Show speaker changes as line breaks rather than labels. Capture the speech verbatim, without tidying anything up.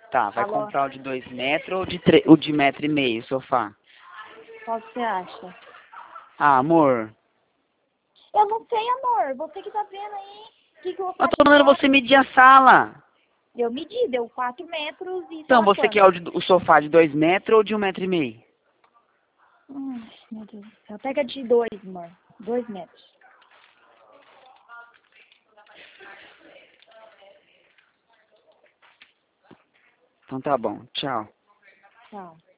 Tá, vai
Alô?
comprar o de dois metros ou de tre... o de metro e meio, sofá?
Qual que você acha?
Ah, amor.
Eu não sei, amor. Você que tá vendo aí. O que, que eu vou
Eu
fazer?
tô mandando você medir a sala.
Eu medi, deu quatro metros e sei
Então,
lá
você
quanto.
quer o, de- o sofá de dois metros ou de um metro e meio?
Ai, meu Deus do céu. Pega de dois, amor. Dois metros.
Então tá bom, tchau.
Tchau.